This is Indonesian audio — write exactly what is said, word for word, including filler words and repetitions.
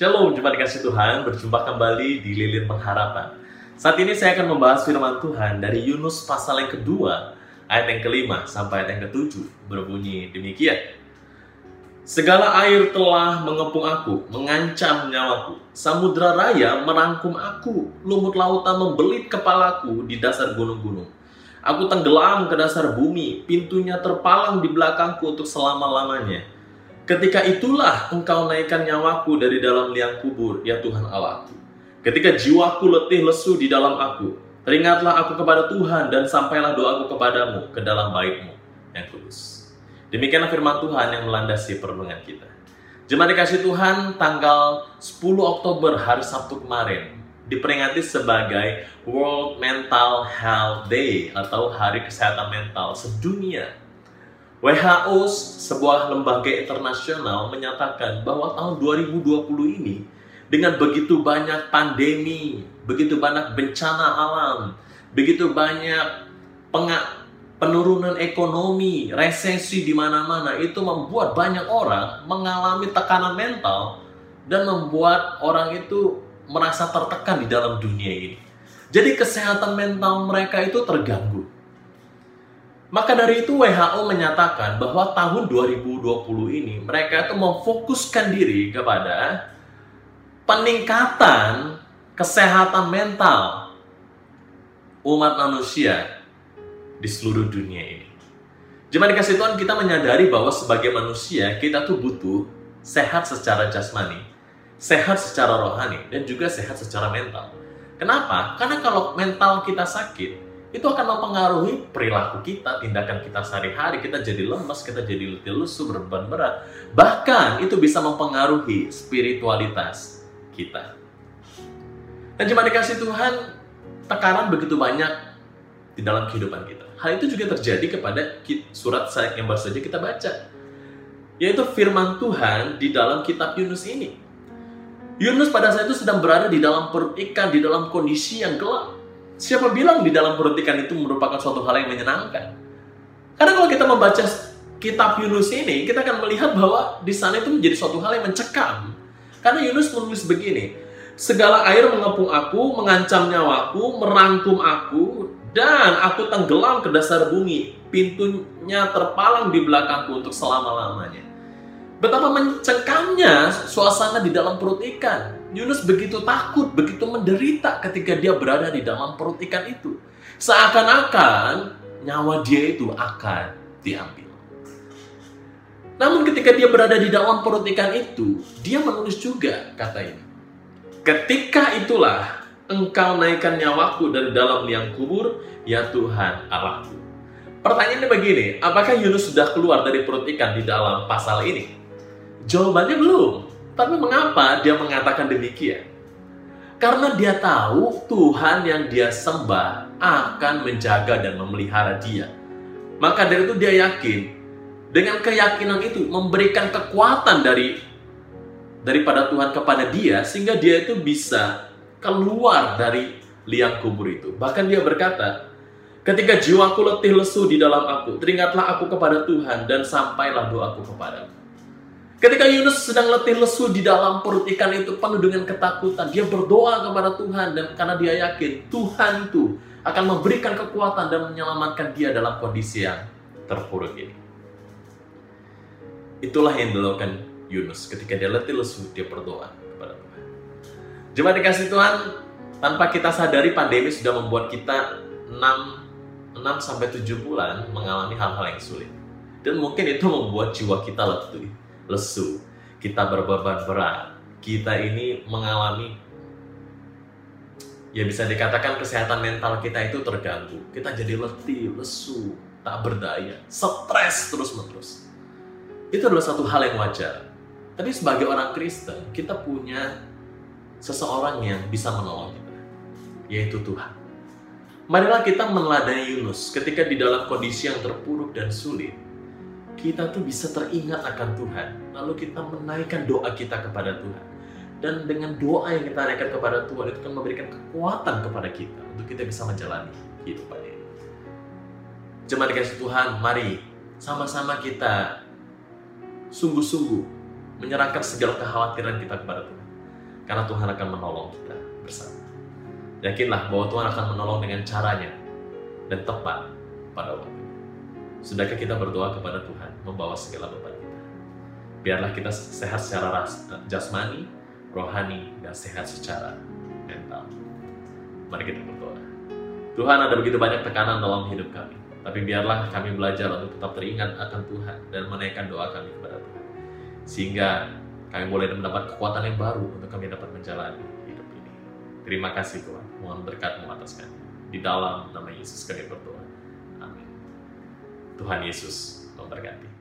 Shalom, jemaat dikasih Tuhan, berjumpa kembali di Lilin Pengharapan. Saat ini saya akan membahas firman Tuhan dari Yunus pasal yang kedua, ayat yang kelima sampai ayat yang ketujuh, berbunyi demikian. Segala air telah mengepung aku, mengancam nyawaku. Samudra raya merangkum aku, lumut lautan membelit kepalaku di dasar gunung-gunung. Aku tenggelam ke dasar bumi, pintunya terpalang di belakangku untuk selama-lamanya. Ketika itulah engkau naikkan nyawaku dari dalam liang kubur, ya Tuhan Allahku. Ketika jiwaku letih lesu di dalam aku, teringatlah aku kepada Tuhan dan sampailah doaku kepadamu ke dalam bait-Mu yang kudus. Demikianlah firman Tuhan yang melandasi perenungan kita. Jemaat dikasih Tuhan, tanggal sepuluh Oktober hari Sabtu kemarin diperingati sebagai World Mental Health Day atau Hari Kesehatan Mental Sedunia. W H O, sebuah lembaga internasional, menyatakan bahwa tahun dua ribu dua puluh ini dengan begitu banyak pandemi, begitu banyak bencana alam, begitu banyak penurunan ekonomi, resesi di mana-mana, itu membuat banyak orang mengalami tekanan mental dan membuat orang itu merasa tertekan di dalam dunia ini. Jadi kesehatan mental mereka itu terganggu. Maka dari itu W H O menyatakan bahwa tahun dua ribu dua puluh ini mereka itu memfokuskan diri kepada peningkatan kesehatan mental umat manusia di seluruh dunia ini. Jemaat dikasih Tuhan, kita menyadari bahwa sebagai manusia kita tuh butuh sehat secara jasmani, sehat secara rohani, dan juga sehat secara mental. Kenapa? Karena kalau mental kita sakit, itu akan mempengaruhi perilaku kita, tindakan kita sehari-hari. Kita jadi lemas, kita jadi letih lesu, beban berat. Bahkan itu bisa mempengaruhi spiritualitas kita. Dan jemaat dikasih Tuhan, tekanan begitu banyak di dalam kehidupan kita. Hal itu juga terjadi kepada surat yang baru saja kita baca, yaitu firman Tuhan di dalam kitab Yunus ini. Yunus pada saat itu sedang berada di dalam perut ikan, di dalam kondisi yang gelap. Siapa bilang di dalam perut ikan itu merupakan suatu hal yang menyenangkan? Karena kalau kita membaca kitab Yunus ini, kita akan melihat bahwa di sana itu menjadi suatu hal yang mencekam. Karena Yunus menulis begini, segala air mengepung aku, mengancam nyawaku, merangkum aku, dan aku tenggelam ke dasar bumi, pintunya terpalang di belakangku untuk selama-lamanya. Betapa mencekamnya suasana di dalam perut ikan. Yunus begitu takut, begitu menderita ketika dia berada di dalam perut ikan itu. Seakan-akan nyawa dia itu akan diambil. Namun ketika dia berada di dalam perut ikan itu, dia menulis juga kata ini. Ketika itulah engkau naikkan nyawaku dari dalam liang kubur, ya Tuhan Allahku. Pertanyaannya begini, apakah Yunus sudah keluar dari perut ikan di dalam pasal ini? Jawabannya belum. Tapi mengapa dia mengatakan demikian? Karena dia tahu Tuhan yang dia sembah akan menjaga dan memelihara dia. Maka dari itu dia yakin. Dengan keyakinan itu memberikan kekuatan dari daripada Tuhan kepada dia, sehingga dia itu bisa keluar dari liang kubur itu. Bahkan dia berkata, ketika jiwaku letih lesu di dalam aku, teringatlah aku kepada Tuhan dan sampailah doaku kepadamu. Ketika Yunus sedang letih lesu di dalam perut ikan itu penuh dengan ketakutan, dia berdoa kepada Tuhan dan karena dia yakin Tuhan itu akan memberikan kekuatan dan menyelamatkan dia dalam kondisi yang terpuruk ini. Itulah yang dilakukan Yunus ketika dia letih lesu, dia berdoa kepada Tuhan. Jemaat dikasih Tuhan, tanpa kita sadari pandemi sudah membuat kita enam sampai tujuh bulan mengalami hal-hal yang sulit. Dan mungkin itu membuat jiwa kita letih, lesu, kita berbeban berat, kita ini mengalami, ya bisa dikatakan kesehatan mental kita itu terganggu. Kita jadi letih, lesu, tak berdaya, stres terus-menerus. Itu adalah satu hal yang wajar. Tapi sebagai orang Kristen, kita punya seseorang yang bisa menolong kita, yaitu Tuhan. Marilah kita meneladani Yunus ketika di dalam kondisi yang terpuruk dan sulit. Kita tuh bisa teringat akan Tuhan, lalu kita menaikkan doa kita kepada Tuhan. Dan dengan doa yang kita naikkan kepada Tuhan, itu akan memberikan kekuatan kepada kita untuk kita bisa menjalani kehidupan ini. Jemaat dikasih Tuhan, mari sama-sama kita sungguh-sungguh menyerahkan segala kekhawatiran kita kepada Tuhan. karena Tuhan akan menolong kita bersama. Yakinlah bahwa Tuhan akan menolong dengan caranya dan tepat pada waktunya. Sudahkah kita berdoa kepada Tuhan membawa segala beban kita? Biarlah kita sehat secara ras, jasmani, rohani, dan sehat secara mental. Mari kita berdoa. Tuhan, ada begitu banyak tekanan dalam hidup kami, tapi biarlah kami belajar untuk tetap teringat akan Tuhan dan menaikkan doa kami kepada Tuhan, sehingga kami boleh mendapat kekuatan yang baru untuk kami dapat menjalani hidup ini. Terima kasih Tuhan, mohon berkat-Mu atas kami. Di dalam nama Yesus kami berdoa. Amin. Tuhan Yesus memberkati.